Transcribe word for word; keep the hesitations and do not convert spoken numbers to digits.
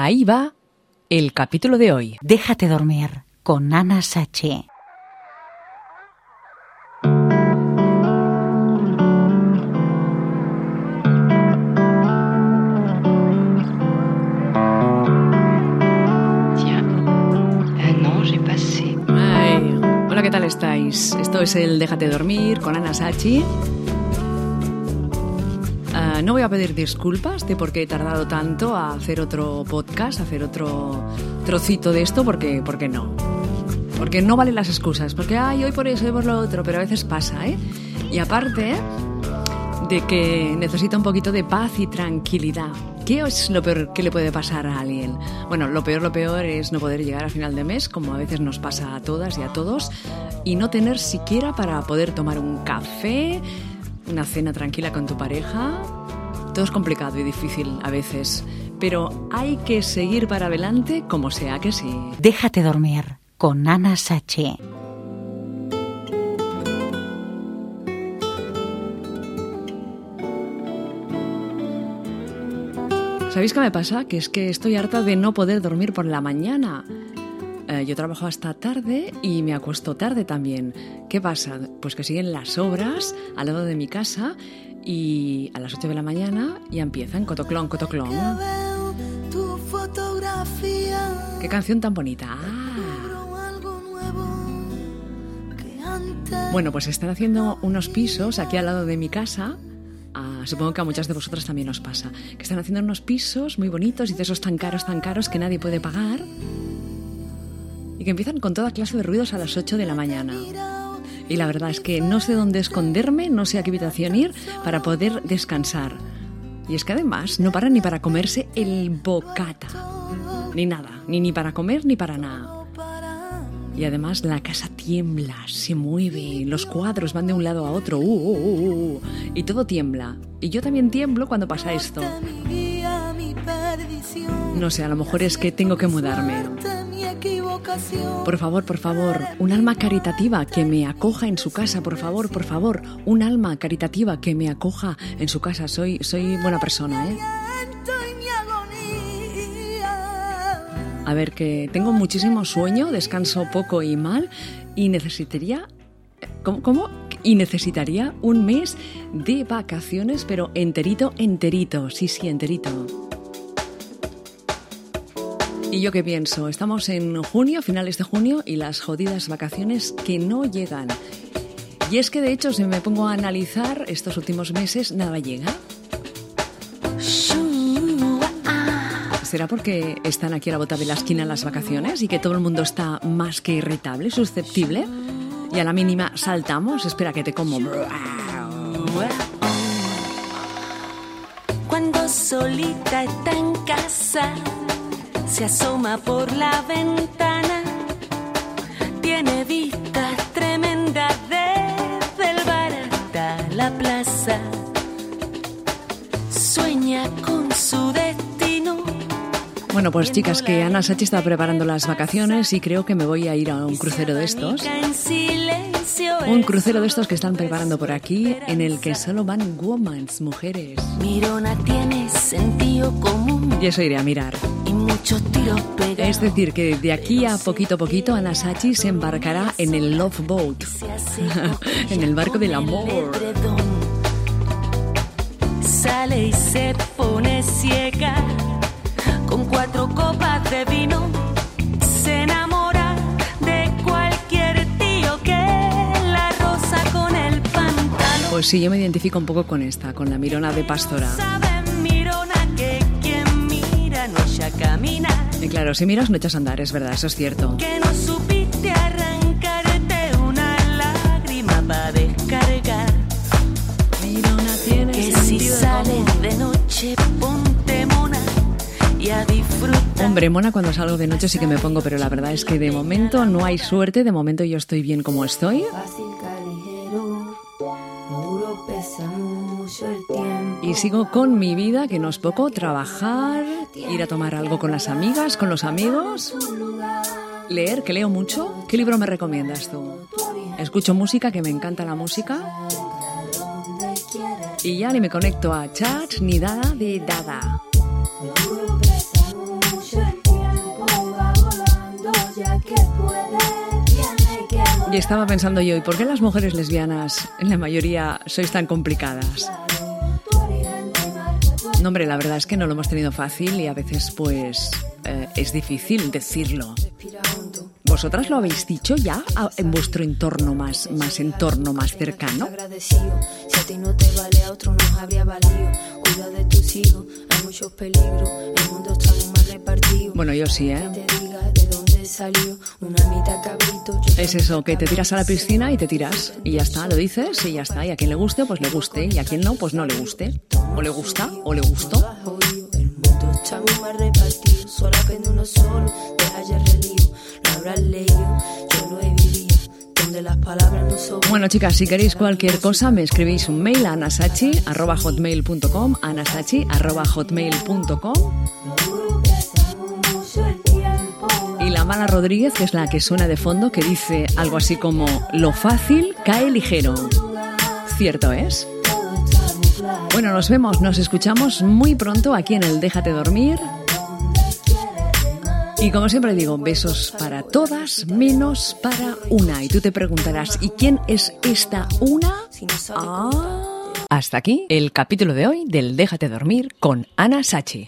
Ahí va el capítulo de hoy. Déjate dormir con Ana Sachi. Hola, ¿qué tal estáis? Esto es el Déjate Dormir con Ana Sachi. Uh, no voy a pedir disculpas de por qué he tardado tanto a hacer otro podcast, a hacer otro trocito de esto, porque, porque no. Porque no valen las excusas, porque ay, hoy por eso, hoy por lo otro, pero a veces pasa, ¿eh? Y aparte de que necesito un poquito de paz y tranquilidad. ¿Qué es lo peor que le puede pasar a alguien? Bueno, lo peor, lo peor es no poder llegar a final de mes, como a veces nos pasa a todas y a todos, y no tener siquiera para poder tomar un café, una cena tranquila con tu pareja. Todo es complicado y difícil a veces, pero hay que seguir para adelante como sea que sí. Déjate dormir con Ana Sachi. ¿Sabéis qué me pasa? Que es que estoy harta de no poder dormir por la mañana. Eh, yo trabajo hasta tarde y me acuesto tarde también. ¿Qué pasa? Pues que siguen las obras al lado de mi casa y a las ocho de la mañana ya empiezan cotoclón, cotoclón. ¡Qué canción tan bonita! Ah. Bueno, pues están haciendo unos pisos aquí al lado de mi casa. Ah, supongo que a muchas de vosotras también os pasa, que están haciendo unos pisos muy bonitos y de esos tan caros, tan caros que nadie puede pagar y que empiezan con toda clase de ruidos a las ocho de la mañana. Y la verdad es que no sé dónde esconderme, no sé a qué habitación ir para poder descansar. Y es que además no paran ni para comerse el bocata, ni nada, ni, ni para comer ni para nada. Y además la casa tiembla, se mueve, los cuadros van de un lado a otro, uh, uh, uh, uh, y todo tiembla. Y yo también tiemblo cuando pasa esto. No sé, a lo mejor es que tengo que mudarme. Por favor, por favor, un alma caritativa que me acoja en su casa, por favor, por favor, un alma caritativa que me acoja en su casa. Soy, soy buena persona, ¿eh? A ver, que tengo muchísimo sueño, descanso poco y mal y necesitaría... ¿Cómo? ¿Cómo? Y necesitaría un mes de vacaciones, pero enterito, enterito. Sí, sí, enterito. ¿Y yo qué pienso? Estamos en junio, finales de junio, y las jodidas vacaciones que no llegan. Y es que, de hecho, si me pongo a analizar estos últimos meses, nada llega. ¿Será porque están aquí a la bota de la esquina las vacaciones y que todo el mundo está más que irritable, susceptible? Y a la mínima saltamos, espera que te como. Cuando solita está en casa, se asoma por la ventana, tiene vistas tremendas desde el bar hasta la plaza, sueña con su destino. Bueno, pues chicas, que Ana Sachi está preparando las vacaciones y creo que me voy a ir a un crucero de estos. Un crucero de estos que están preparando por aquí, en el que solo van womans, mujeres. Mirona tiene sentido común. Y eso iré a mirar. Y muchos tiros pegados. Es decir, que de aquí a poquito a poquito Ana Sachi se embarcará en el Love Boat. En el barco del amor. Sale y se pone ciega. Con cuatro copas de vino se enamora de cualquier tío que la roza con el pantalón. Pues sí, yo me identifico un poco con esta, con la Mirona de Pastora. Sabe Mirona que quien mira no echa camina. Y claro, si miras no echas a andar, es verdad, eso es cierto. Que no supiste arrancarte una lágrima para descargar. Mirona tiene que sentido si sales común. de noche ponte mona y a disfrutar. Hombre, mona cuando salgo de noche sí que me pongo, pero la verdad es que de momento no hay suerte, de momento yo estoy bien como estoy. Y sigo con mi vida, que no es poco, trabajar, ir a tomar algo con las amigas, con los amigos, leer, que leo mucho. ¿Qué libro me recomiendas tú? Escucho música, que me encanta la música. Y ya ni me conecto a chat ni nada de nada. Oye, estaba pensando yo, ¿y por qué las mujeres lesbianas en la mayoría sois tan complicadas? No, hombre, la verdad es que no lo hemos tenido fácil y a veces pues eh, es difícil decirlo. ¿Vosotras lo habéis dicho ya en vuestro entorno más, más entorno más cercano? Si a ti no te vale, a otro nos habría valido. Cuida de tus hijos, hay muchos peligros. El mundo está muy mal repartido. Bueno, yo sí, ¿eh? Que te diga de dónde salió una mitad cabrito. Es eso, que te tiras a la piscina y te tiras. Y ya está, lo dices y ya está. Y a quien le guste, pues le guste. Y a quien no, pues no le guste. O le gusta, o le gustó. El mundo está muy mal repartido. Solo aprende uno solo, deja ya el relío. Lo habrás leído, yo lo he vivido. Donde las palabras no son... Bueno, chicas, si queréis cualquier cosa, me escribís un mail a anasachi arroba hotmail punto com, anasachi arroba hotmail punto com. Y la Mala Rodríguez, que es la que suena de fondo, que dice algo así como: lo fácil cae ligero. ¿Cierto es? Bueno, nos vemos, nos escuchamos muy pronto aquí en el Déjate Dormir. Y como siempre digo, besos para todas, menos para una. Y tú te preguntarás, ¿y quién es esta una? Ah. Hasta aquí el capítulo de hoy del Déjate Dormir con Ana Sachi.